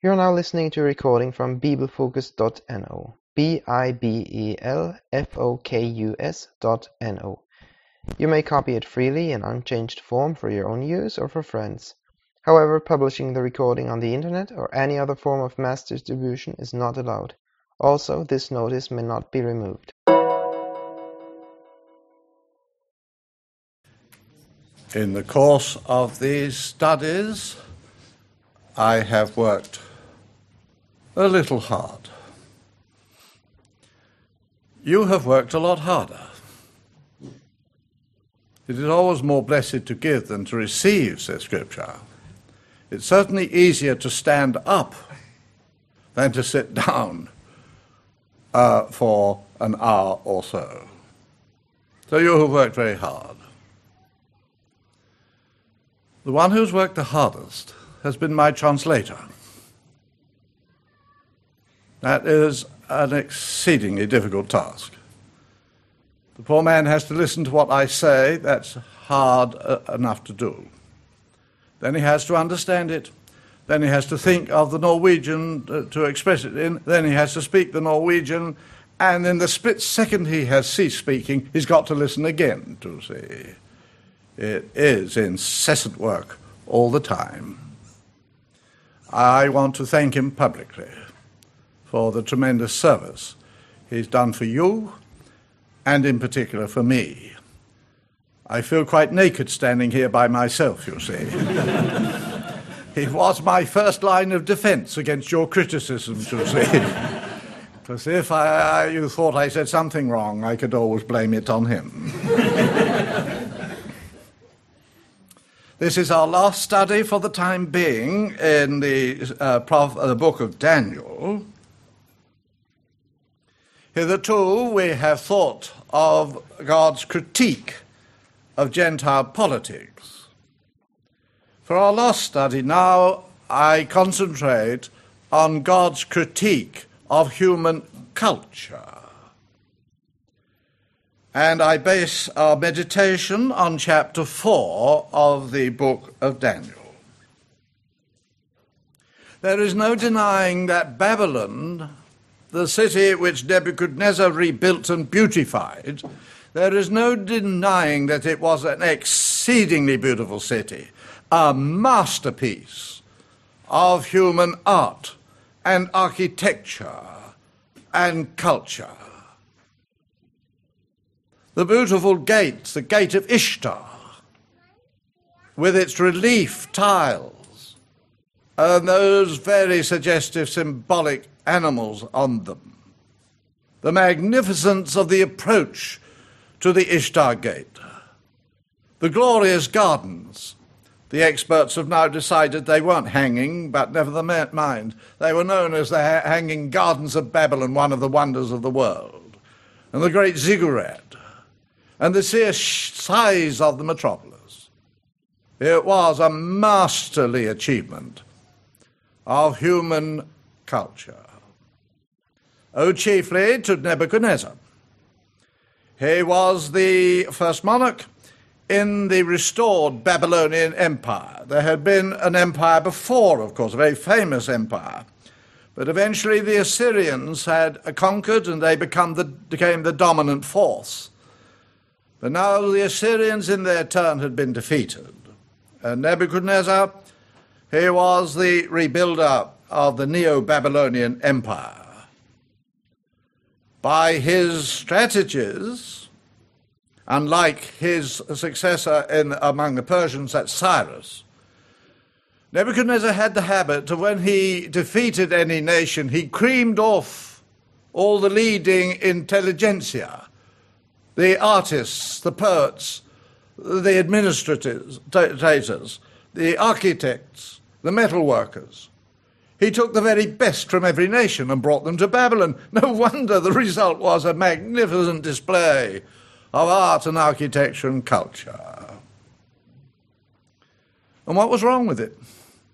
You are now listening to a recording from bibelfocus.no, bibelfocus.no. You may copy it freely in unchanged form for your own use or for friends. However, publishing the recording on the internet or any other form of mass distribution is not allowed. Also, this notice may not be removed. In the course of these studies, I have worked a little hard. You have worked a lot harder. It is always more blessed to give than to receive, says Scripture. It's certainly easier to stand up than to sit down for an hour or so. So you have worked very hard. The one who's worked the hardest has been my translator. That is an exceedingly difficult task. The poor man has to listen to what I say. That's hard enough to do. Then he has to understand it. Then he has to think of the Norwegian to express it in. Then he has to speak the Norwegian. And in the split second he has ceased speaking, he's got to listen again to see. It is incessant work all the time. I want to thank him publicly for the tremendous service he's done for you, and in particular for me. I feel quite naked standing here by myself, you see. It was my first line of defense against your criticisms, you see. Because if you thought I said something wrong, I could always blame it on him. This is our last study for the time being in the book of Daniel. Hitherto, we have thought of God's critique of Gentile politics. For our last study now, I concentrate on God's critique of human culture. And I base our meditation on chapter 4 of the book of Daniel. There is no denying that Babylon, the city which Nebuchadnezzar rebuilt and beautified, there is no denying that it was an exceedingly beautiful city, a masterpiece of human art and architecture and culture. The beautiful gate, the gate of Ishtar, with its relief tiles and those very suggestive symbolic animals on them. The magnificence of the approach to the Ishtar gate. The glorious gardens. The experts have now decided they weren't hanging, but never mind. They were known as the Hanging Gardens of Babylon, one of the wonders of the world. And the great ziggurat. And the sheer size of the metropolis. It was a masterly achievement of human culture. Owed chiefly to Nebuchadnezzar. He was the first monarch in the restored Babylonian Empire. There had been an empire before, of course, a very famous empire. But eventually the Assyrians had conquered and they became the dominant force. But now the Assyrians in their turn had been defeated. And Nebuchadnezzar, he was the rebuilder of the Neo-Babylonian Empire. By his strategies, unlike his successor among the Persians, that's Cyrus, Nebuchadnezzar had the habit of when he defeated any nation, he creamed off all the leading intelligentsia, the artists, the poets, the administrators, the architects, the metalworkers. He took the very best from every nation and brought them to Babylon. No wonder the result was a magnificent display of art and architecture and culture. And what was wrong with it?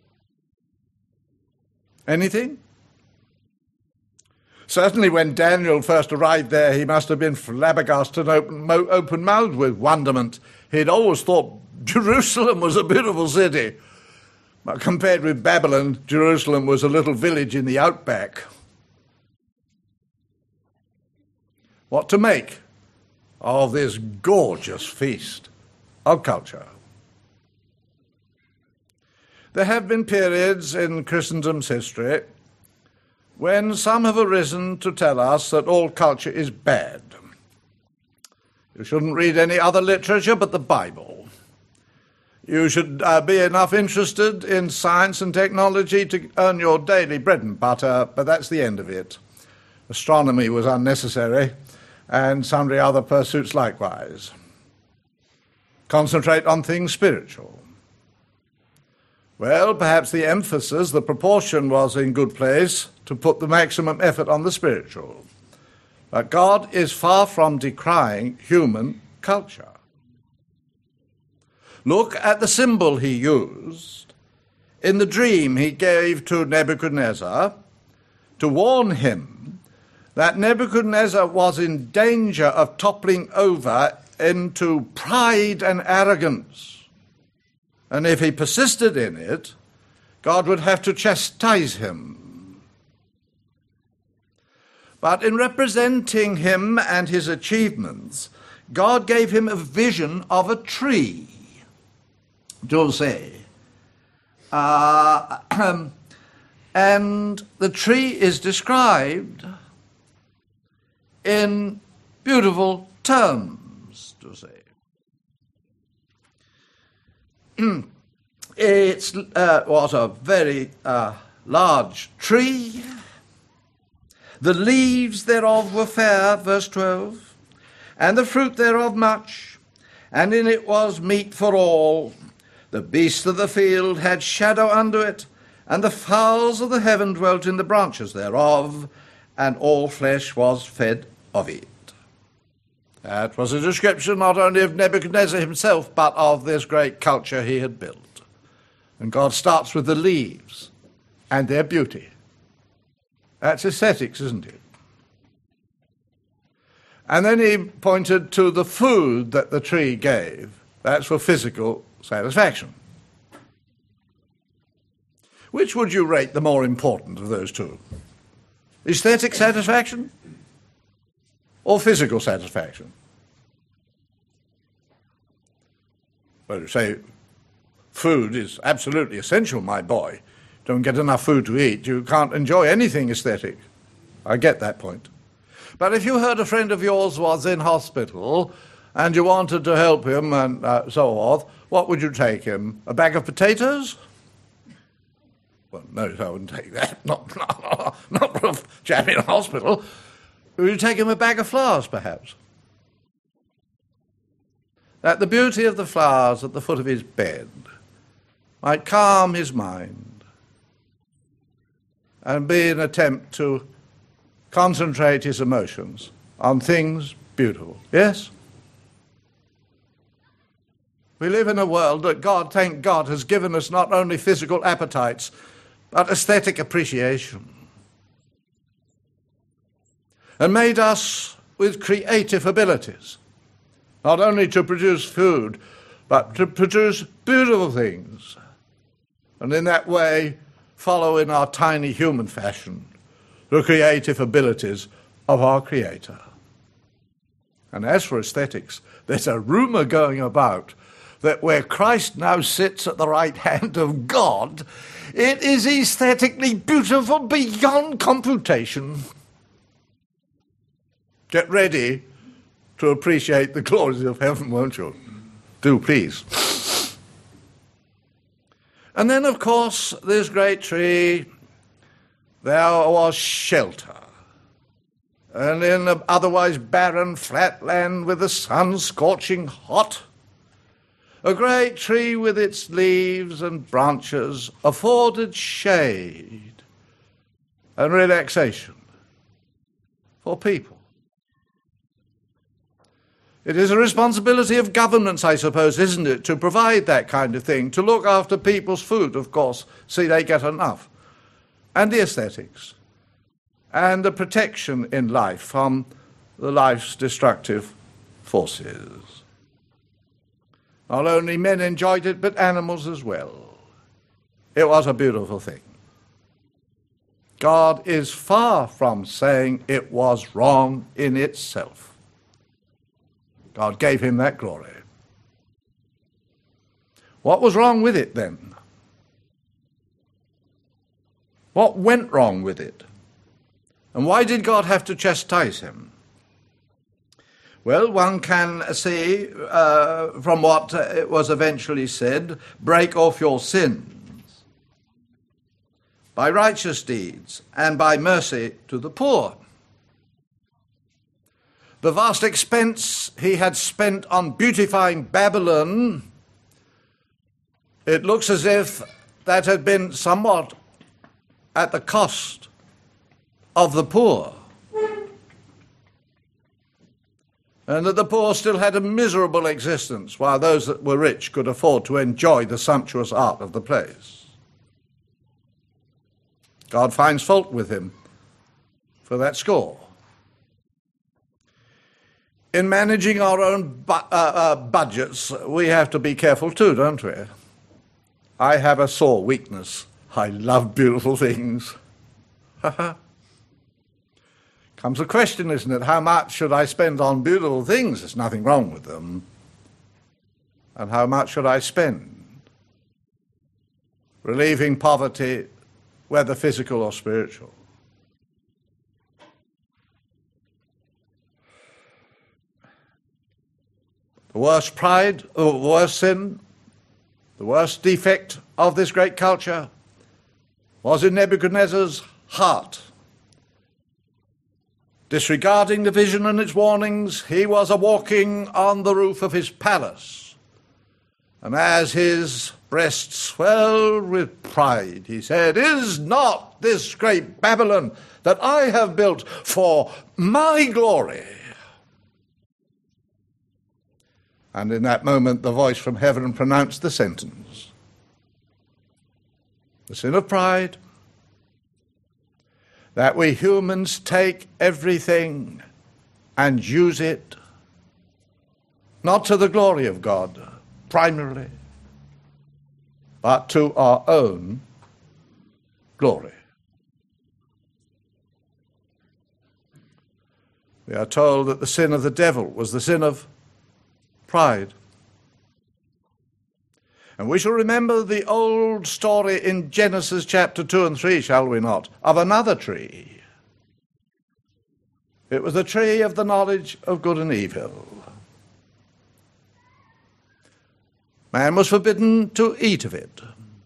Anything? Certainly when Daniel first arrived there, he must have been flabbergasted and open-mouthed with wonderment. He'd always thought Jerusalem was a beautiful city. But compared with Babylon, Jerusalem was a little village in the outback. What to make of this gorgeous feast of culture? There have been periods in Christendom's history when some have arisen to tell us that all culture is bad. You shouldn't read any other literature but the Bible. You should be enough interested in science and technology to earn your daily bread and butter, but that's the end of it. Astronomy was unnecessary, and sundry other pursuits likewise. Concentrate on things spiritual. Well, perhaps the emphasis, the proportion was in good place to put the maximum effort on the spiritual. But God is far from decrying human culture. Look at the symbol he used in the dream he gave to Nebuchadnezzar to warn him that Nebuchadnezzar was in danger of toppling over into pride and arrogance. And if he persisted in it, God would have to chastise him. But in representing him and his achievements, God gave him a vision of a tree. Dulce. And the tree is described in beautiful terms, Dulce. It was a very large tree. The leaves thereof were fair, verse 12, and the fruit thereof much, and in it was meat for all. The beasts of the field had shadow under it, and the fowls of the heaven dwelt in the branches thereof, and all flesh was fed of it. That was a description not only of Nebuchadnezzar himself, but of this great culture he had built. And God starts with the leaves and their beauty. That's aesthetics, isn't it? And then he pointed to the food that the tree gave. That's for physical satisfaction. Which would you rate the more important of those two? Aesthetic satisfaction or physical satisfaction? Well, you say food is absolutely essential, my boy. Don't get enough food to eat, you can't enjoy anything aesthetic. I get that point. But if you heard a friend of yours was in hospital and you wanted to help him and so forth, what would you take him? A bag of potatoes? Well, no, I wouldn't take that. Not for a chap in hospital. Would you take him a bag of flowers, perhaps? That the beauty of the flowers at the foot of his bed might calm his mind and be an attempt to concentrate his emotions on things beautiful. Yes? We live in a world that God, thank God, has given us not only physical appetites, but aesthetic appreciation. And made us with creative abilities, not only to produce food, but to produce beautiful things. And in that way, follow in our tiny human fashion the creative abilities of our Creator. And as for aesthetics, there's a rumor going about that where Christ now sits at the right hand of God, it is aesthetically beautiful beyond computation. Get ready to appreciate the glories of heaven, won't you? Do, please. And then, of course, this great tree, there was shelter. And in an otherwise barren flat land with the sun scorching hot, a great tree with its leaves and branches afforded shade and relaxation for people. It is a responsibility of governments, I suppose, isn't it, to provide that kind of thing, to look after people's food, of course, see they get enough, and the aesthetics, and the protection in life from the life's destructive forces. Not only men enjoyed it, but animals as well. It was a beautiful thing. God is far from saying it was wrong in itself. God gave him that glory. What was wrong with it then? What went wrong with it? And why did God have to chastise him? Well, one can see from what it was eventually said, break off your sins by righteous deeds and by mercy to the poor. The vast expense he had spent on beautifying Babylon, it looks as if that had been somewhat at the cost of the poor, and that the poor still had a miserable existence while those that were rich could afford to enjoy the sumptuous art of the place. God finds fault with him for that score. In managing our own budgets, we have to be careful too, don't we? I have a sore weakness. I love beautiful things. Comes the question, isn't it? How much should I spend on beautiful things? There's nothing wrong with them. And how much should I spend? Relieving poverty, whether physical or spiritual. The worst pride, the worst sin, the worst defect of this great culture was in Nebuchadnezzar's heart. Disregarding the vision and its warnings, he was a-walking on the roof of his palace. And as his breast swelled with pride, he said, "Is not this great Babylon that I have built for my glory?" And in that moment, the voice from heaven pronounced the sentence. The sin of pride, that we humans take everything and use it, not to the glory of God, primarily, but to our own glory. We are told that the sin of the devil was the sin of pride. And we shall remember the old story in Genesis chapter 2 and 3, shall we not, of another tree. It was the tree of the knowledge of good and evil. Man was forbidden to eat of it.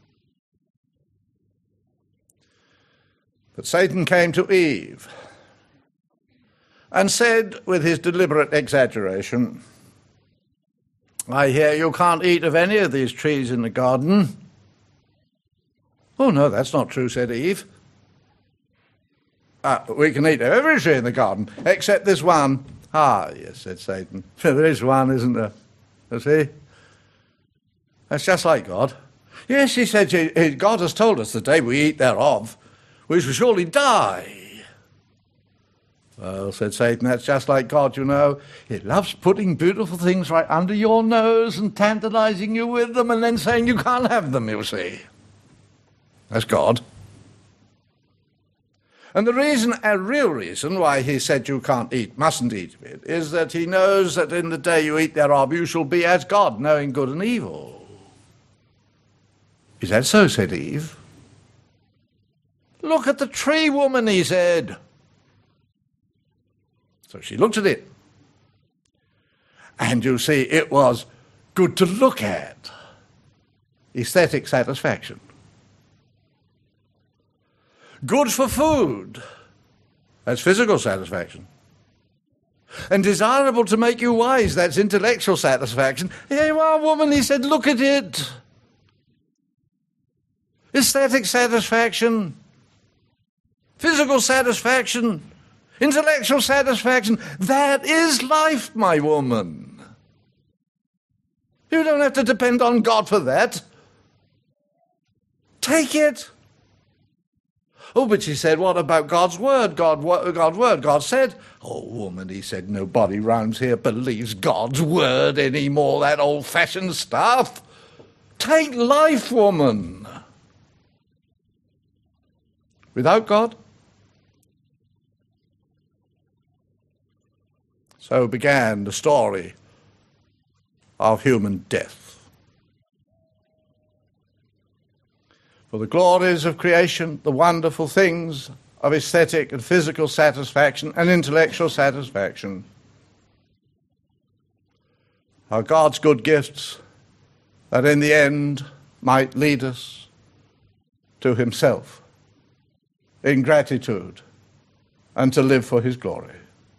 But Satan came to Eve and said, with his deliberate exaggeration, "I hear you can't eat of any of these trees in the garden." "Oh, no, that's not true," said Eve. "We can eat of every tree in the garden, except this one." "Ah, yes," said Satan. "There is one, isn't there? You see? That's just like God." "Yes," he said, "God has told us the day we eat thereof, we shall surely die." "Well," said Satan, "that's just like God, you know. He loves putting beautiful things right under your nose and tantalizing you with them and then saying you can't have them, you see. That's God." And the reason, a real reason, why he said you mustn't eat of it, is that he knows that in the day you eat thereof, you shall be as God, knowing good and evil. "Is that so?" said Eve. "Look at the tree, woman," he said. So she looked at it. And you see, it was good to look at. Aesthetic satisfaction. Good for food. That's physical satisfaction. And desirable to make you wise. That's intellectual satisfaction. "Here you are, woman," he said, "look at it." Aesthetic satisfaction. Physical satisfaction. Intellectual satisfaction. That is life, my woman. You don't have to depend on God for that. Take it. "Oh, but," she said, "what about God's word? God's word. God said." "Oh, woman," he said, "nobody round here believes God's word anymore, that old-fashioned stuff. Take life, woman. without God. So began the story of human death. For the glories of creation, the wonderful things of aesthetic and physical satisfaction and intellectual satisfaction are God's good gifts that in the end might lead us to himself in gratitude and to live for his glory.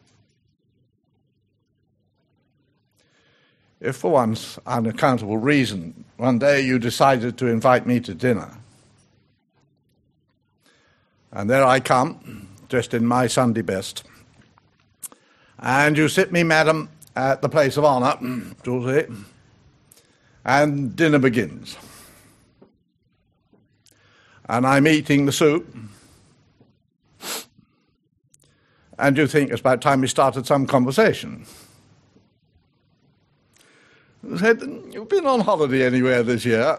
If for one unaccountable reason, one day you decided to invite me to dinner, and there I come, dressed in my Sunday best, and you sit me, madam, at the place of honour, Julie, and dinner begins. And I'm eating the soup, and you think it's about time we started some conversation. I said, you've been on holiday anywhere this year?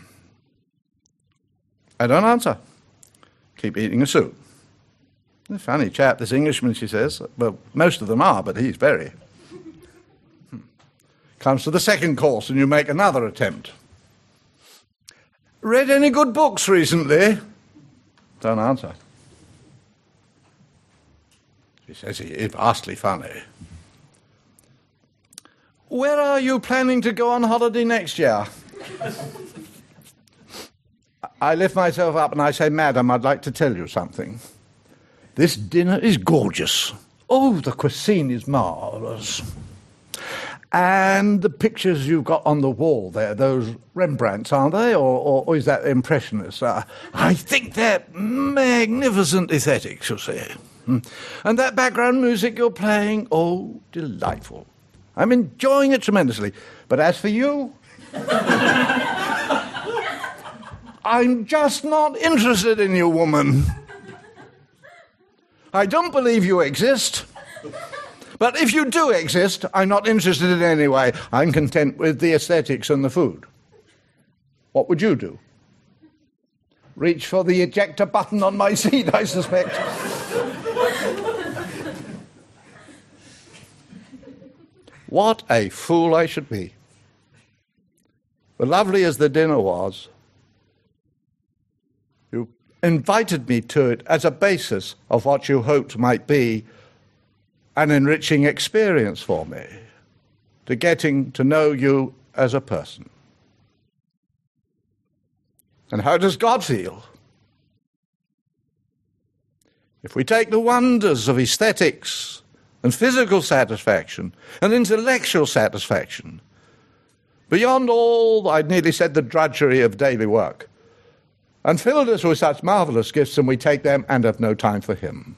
I don't answer. Keep eating the soup. A funny chap, this Englishman, she says. Well, most of them are, but he's very. Comes to the second course and you make another attempt. Read any good books recently? Don't answer. She says he is vastly funny. Where are you planning to go on holiday next year? I lift myself up and I say, Madam, I'd like to tell you something. This dinner is gorgeous. Oh, the cuisine is marvellous. And the pictures you've got on the wall there, those Rembrandts, aren't they? Or is that Impressionists? I think they're magnificent aesthetics, you see. And that background music you're playing, oh, delightful. I'm enjoying it tremendously. But as for you, I'm just not interested in you, woman. I don't believe you exist. But if you do exist, I'm not interested in any way. I'm content with the aesthetics and the food. What would you do? Reach for the ejector button on my seat, I suspect. What a fool I should be. But lovely as the dinner was, you invited me to it as a basis of what you hoped might be an enriching experience for me, to getting to know you as a person. And how does God feel? If we take the wonders of aesthetics and physical satisfaction and intellectual satisfaction, beyond all, I'd nearly said, the drudgery of daily work, and filled us with such marvellous gifts, and we take them and have no time for him.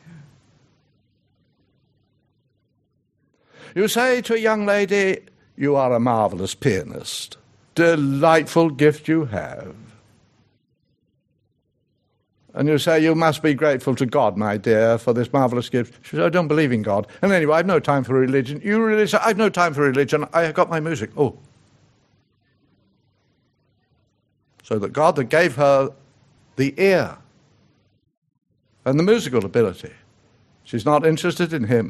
You say to a young lady, you are a marvellous pianist. Delightful gift you have. And you say, you must be grateful to God, my dear, for this marvellous gift. She says, I don't believe in God. And anyway, I've no time for religion. You really say, I've no time for religion. I've got my music. Oh. So that God that gave her the ear and the musical ability, she's not interested in him.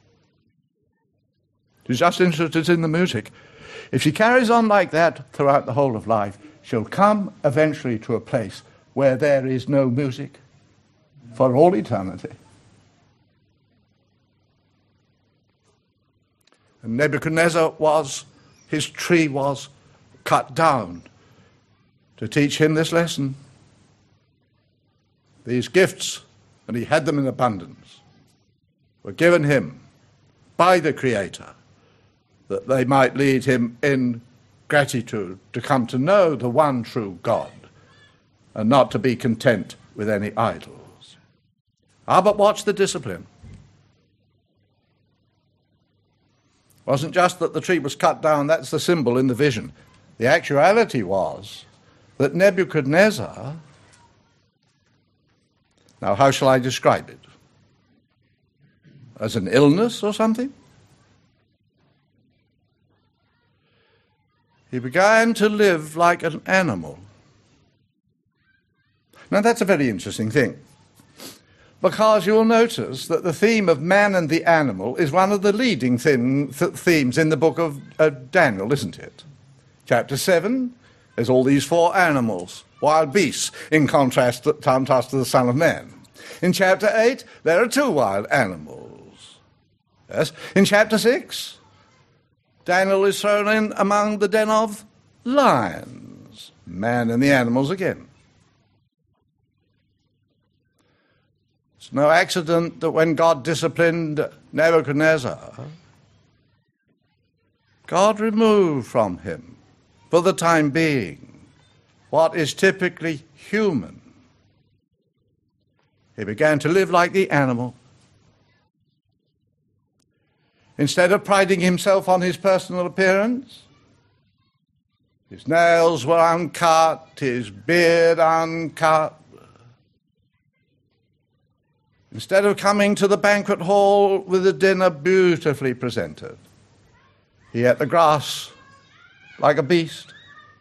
She's just interested in the music. If she carries on like that throughout the whole of life, she'll come eventually to a place where there is no music for all eternity. And Nebuchadnezzar his tree was cut down to teach him this lesson. These gifts, and he had them in abundance, were given him by the Creator, that they might lead him in gratitude to come to know the one true God, and not to be content with any idols. But watch the discipline. It wasn't just that the tree was cut down, that's the symbol in the vision. The actuality was that Nebuchadnezzar, now how shall I describe it? As an illness or something? He began to live like an animal. Now, that's a very interesting thing. because you will notice that the theme of man and the animal is one of the leading themes in the book of Daniel, isn't it? Chapter 7, there's all these four animals, wild beasts, in contrast to the Son of Man. In chapter 8, there are two wild animals. Yes. In chapter 6, Daniel is thrown in among the den of lions, man and the animals again. It's no accident that when God disciplined Nebuchadnezzar, God removed from him, for the time being, what is typically human. He began to live like the animal. Instead of priding himself on his personal appearance, his nails were uncut, his beard uncut. Instead of coming to the banquet hall with a dinner beautifully presented, he ate the grass like a beast.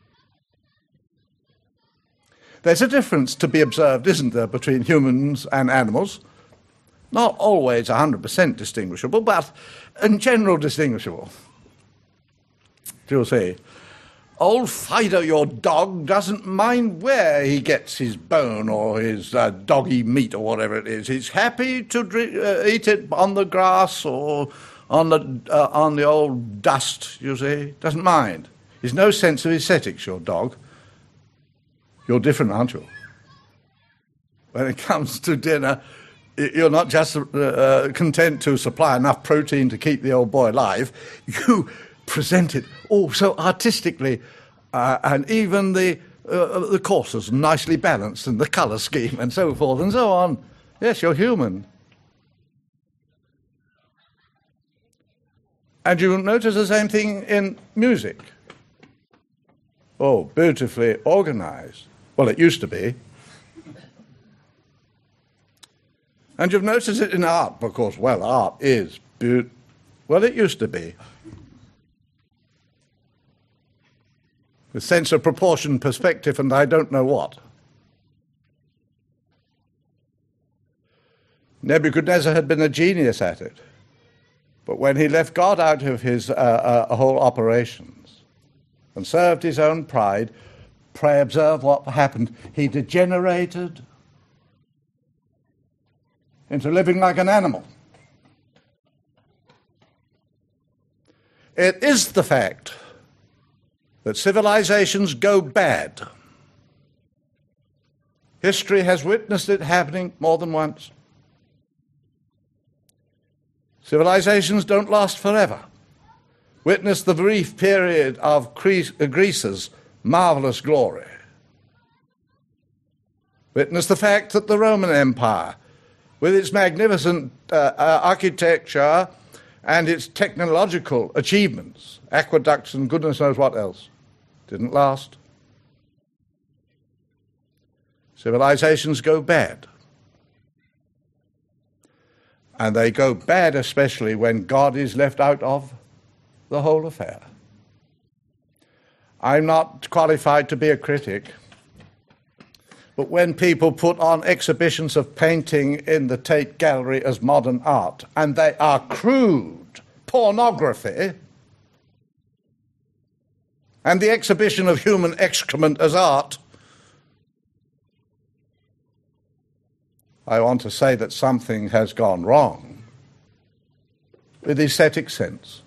There's a difference to be observed, isn't there, between humans and animals? Not always 100% distinguishable, but in general distinguishable. You'll see, old Fido, your dog, doesn't mind where he gets his bone or his doggy meat or whatever it is. He's happy to eat it on the grass or on the old dust, you see. Doesn't mind. There's no sense of aesthetics, your dog. You're different, aren't you? When it comes to dinner, you're not just content to supply enough protein to keep the old boy alive. You present it all so artistically, and even the courses nicely balanced, and the colour scheme, and so forth and so on. Yes, you're human. And you notice the same thing in music. Oh, beautifully organised. Well, it used to be. And you've noticed it in art, because, well, art is beautiful. Well, it used to be. With sense of proportion, perspective, and I don't know what. Nebuchadnezzar had been a genius at it. But when he left God out of his whole operations and served his own pride, pray observe what happened. He degenerated into living like an animal. It is the fact that civilizations go bad. History has witnessed it happening more than once. Civilizations don't last forever. Witness the brief period of Greece's marvelous glory. Witness the fact that the Roman Empire, with its magnificent architecture and its technological achievements, aqueducts and goodness knows what else, didn't last. Civilizations go bad. And they go bad especially when God is left out of the whole affair. I'm not qualified to be a critic, but when people put on exhibitions of painting in the Tate Gallery as modern art, and they are crude pornography, and the exhibition of human excrement as art, I want to say that something has gone wrong with aesthetic sense.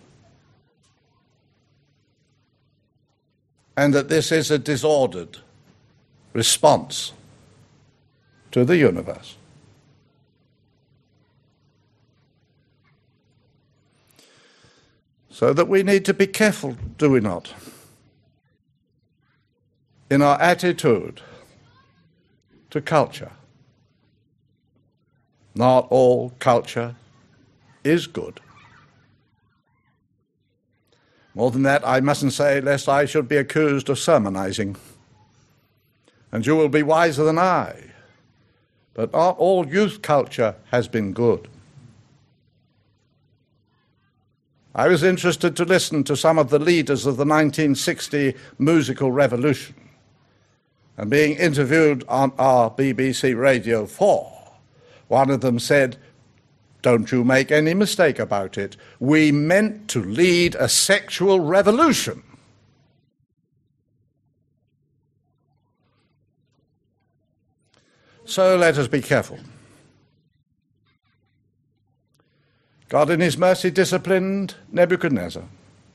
And that this is a disordered response to the universe. So that we need to be careful, do we not, in our attitude to culture. Not all culture is good. More than that, I mustn't say, lest I should be accused of sermonizing. And you will be wiser than I. But not all youth culture has been good. I was interested to listen to some of the leaders of the 1960 musical revolution. And being interviewed on our BBC Radio 4, One of them said, "Don't you make any mistake about it. We meant to lead a sexual revolution." So let us be careful. God in his mercy disciplined Nebuchadnezzar.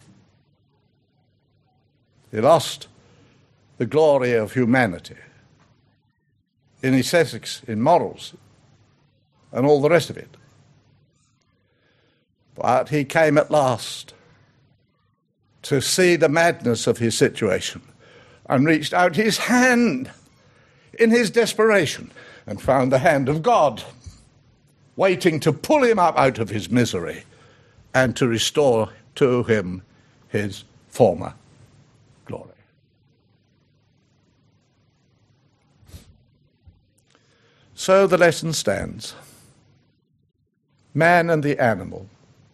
He lost the glory of humanity in his ethics, in morals, and all the rest of it. But he came at last to see the madness of his situation and reached out his hand in his desperation and found the hand of God waiting to pull him up out of his misery and to restore to him his former glory. So the lesson stands. Man and the animal.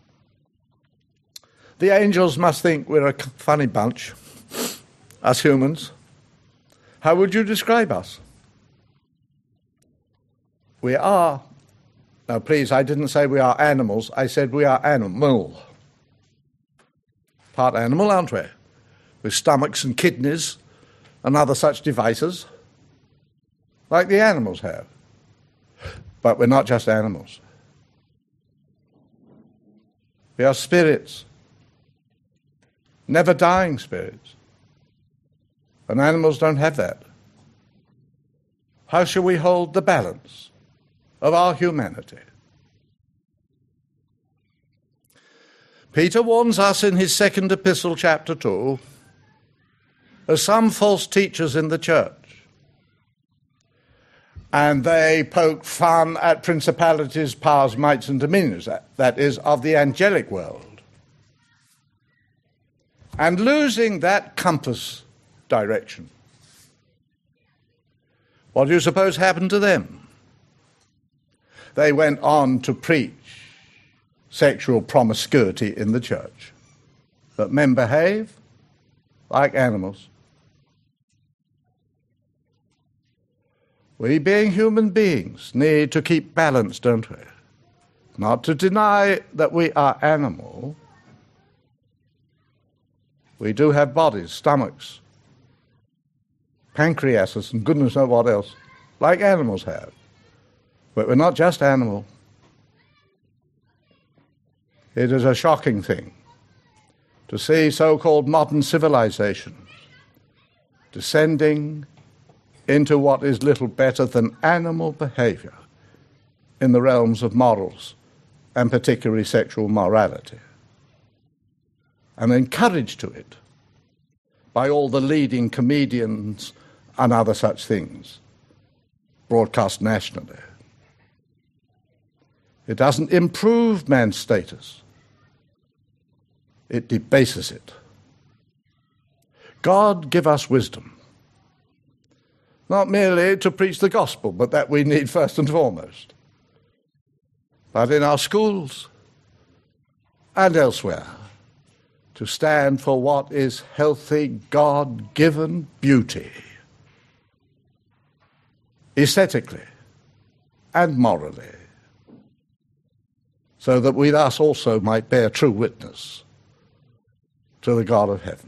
The angels must think we're a funny bunch, us humans. How would you describe us? We are, now please, I didn't say we are animals, I said we are animal. Part animal, aren't we? With stomachs and kidneys and other such devices, like the animals have. But we're not just animals. We are spirits, never dying spirits. And animals don't have that. How shall we hold the balance of our humanity? Peter warns us in his second epistle, chapter 2, of some false teachers in the church. And they poke fun at principalities, powers, mights, and dominions, that is, of the angelic world. And losing that compass direction, what do you suppose happened to them? They went on to preach sexual promiscuity in the church. But men behave like animals. We, being human beings, need to keep balance, don't we? Not to deny that we are animal. We do have bodies, stomachs, pancreases, and goodness knows what else, like animals have. But we're not just animal. It is a shocking thing to see so-called modern civilization descending into what is little better than animal behavior in the realms of morals, and particularly sexual morality, and encouraged to it by all the leading comedians and other such things broadcast nationally. It doesn't improve man's status. It debases it. God give us wisdom, not merely to preach the gospel, but that we need first and foremost, but in our schools and elsewhere, to stand for what is healthy, God-given beauty, aesthetically and morally, so that we thus also might bear true witness to the God of heaven.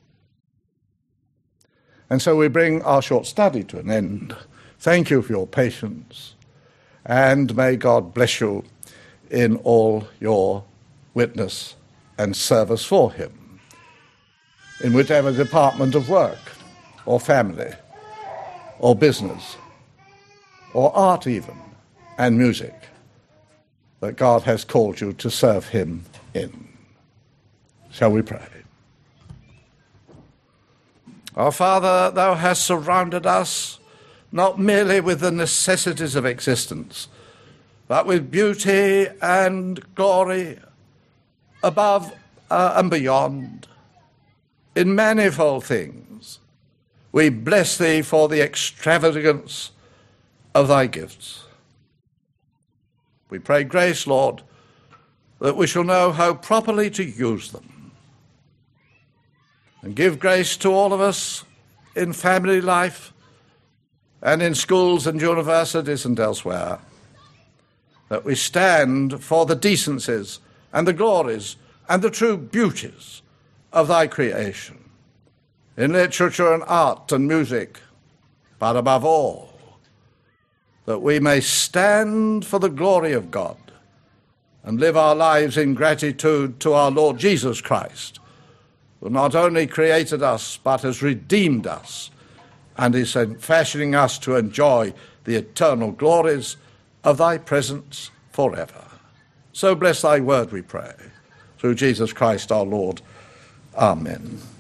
And so we bring our short study to an end. Thank you for your patience, and may God bless you in all your witness and service for him, in whichever department of work, or family, or business, or art even, and music, that God has called you to serve him in. Shall we pray? Our Father, thou hast surrounded us not merely with the necessities of existence, but with beauty and glory above and beyond, in manifold things. We bless thee for the extravagance of thy gifts. We pray grace, Lord, that we shall know how properly to use them. And give grace to all of us in family life and in schools and universities and elsewhere, that we stand for the decencies and the glories and the true beauties of thy creation, in literature and art and music, but above all, that we may stand for the glory of God and live our lives in gratitude to our Lord Jesus Christ, who not only created us, but has redeemed us and is fashioning us to enjoy the eternal glories of thy presence forever. So bless thy word, we pray, through Jesus Christ our Lord. Amen.